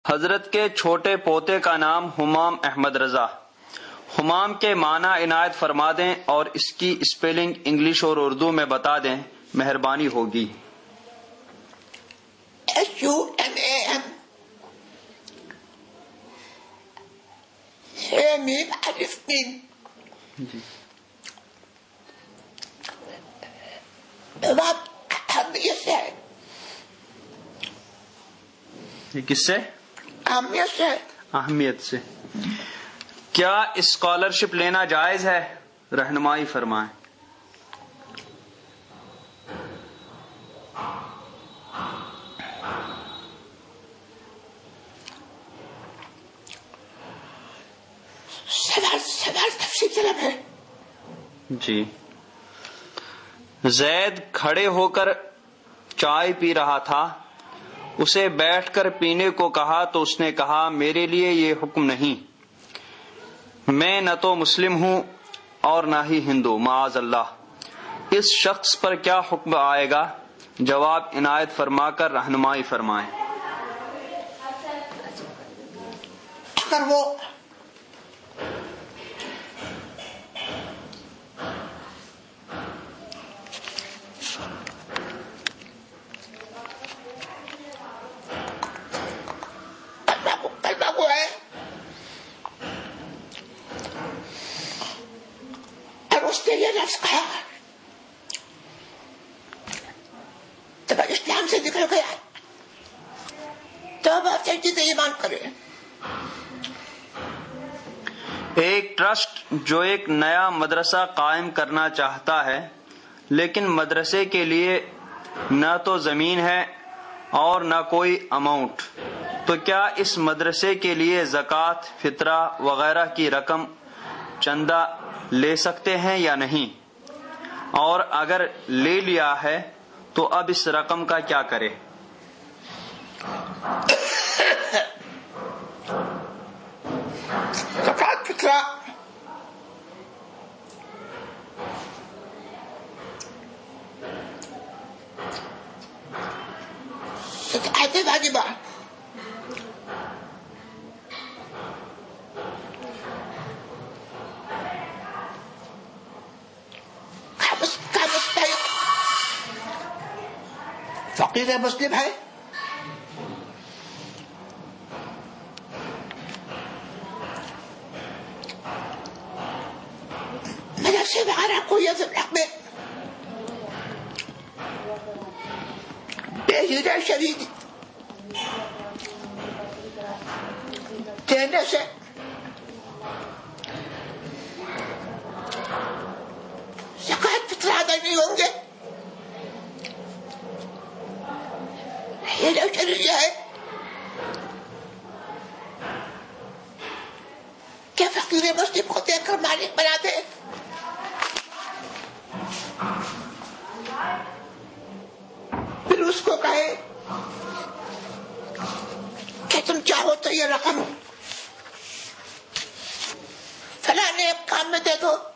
حضرت کے چھوٹے پوتے کا نام ہمام احمد رضا۔ ہمام کے معنی عنایت فرما دیں اور اس کی اسپیلنگ انگلش اور اردو میں بتا دیں، مہربانی ہوگی۔ HUMAM میم الف میم۔ بات اہمیت سے ہے۔ یہ کس سے؟ اہمیت سے۔ اہمیت سے۔ کیا اسکالرشپ لینا جائز ہے؟ رہنمائی فرمائیں۔ سوال تفصیل طلب ہے۔ جی۔ زید کھڑے ہو کر چائے پی رہا تھا، اسے بیٹھ کر پینے کو کہا تو اس نے کہا میرے لیے یہ حکم نہیں، میں نہ تو مسلم ہوں اور نہ ہی ہندو، معاذ اللہ۔ اس شخص پر کیا حکم آئے گا؟ جواب عنایت فرما کر رہنمائی فرمائیں۔ اگر وہ تو اسلام سے نکل گیا تو اب آپ سے ایمان کرے۔ ایک ٹرسٹ جو ایک نیا مدرسہ قائم کرنا چاہتا ہے، لیکن مدرسے کے لیے نہ تو زمین ہے اور نہ کوئی اماؤنٹ، تو کیا اس مدرسے کے لیے زکوٰۃ، فطرہ وغیرہ کی رقم چندہ لے سکتے ہیں یا نہیں؟ اور اگر لے لیا ہے تو اب اس رقم کا کیا کرے؟ زکوٰۃ، فطرہ واجبہ، فقیر مسلم ہے، مدرسے وغیرہ کوئی حق میں بے ہیرے شریک دینے سے زکوٰۃ فطرہ ادا نہیں ہوں گے۔ یہ شریعہ ہے کہ فقیر مسلم کو دیکھ کر مالک بنا دے، پھر اس کو کہے کہ تم چاہو تو یہ رقم فلاں ایک کام میں دے دو،